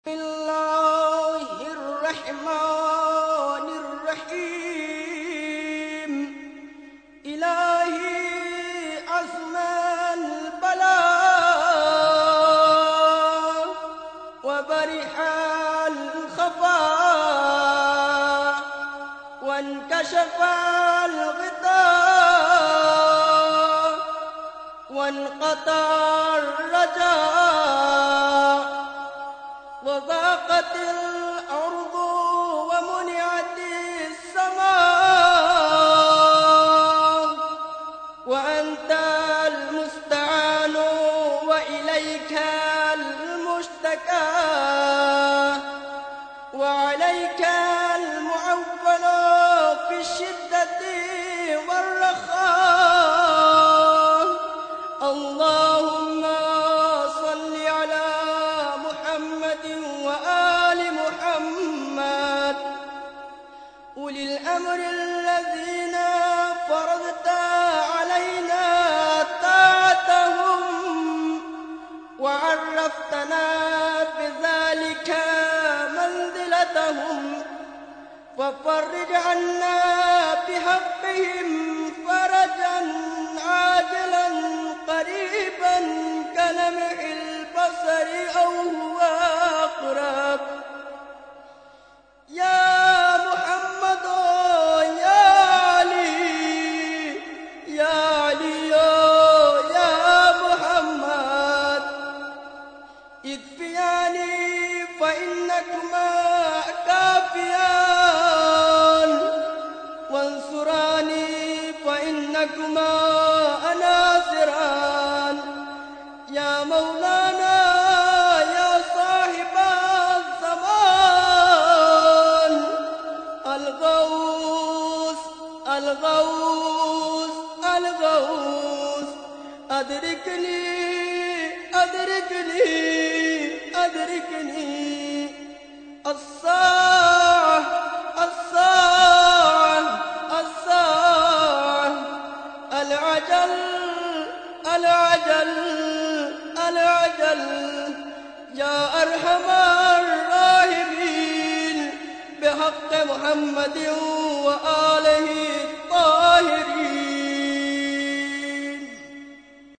بسم الله الرحمن الرحيم. إلهي عزم البلاء وبرح الخفاء وانكشف الغطاء وانقطع الرجاء وضاقت الأرض ومنعت السماء وأنت المستعان وإليك المشتكى وعليك المعول في الشدة والرخاء. اللهم صل على محمد وآل محمد أولي الأمر الذين فرضت علينا طاعتهم وعرفتنا بذلك منزلتهم، ففرج عنا بحقهم فرجا عاجلا قريبا كلمح البصر أو هو أقرب. يا محمد يا علي يا علي يا محمد اكفياني فإنكما كافيان وانصراني فإنكما ناصران. يا مولانا يا صاحب الزمان الغوث الغوث الغوث أدركني أدركني أدركني. الساعة الساعة الساعة العجل العجل العجل. يا أرحم الراحمين بحق محمد وآله الطاهرين.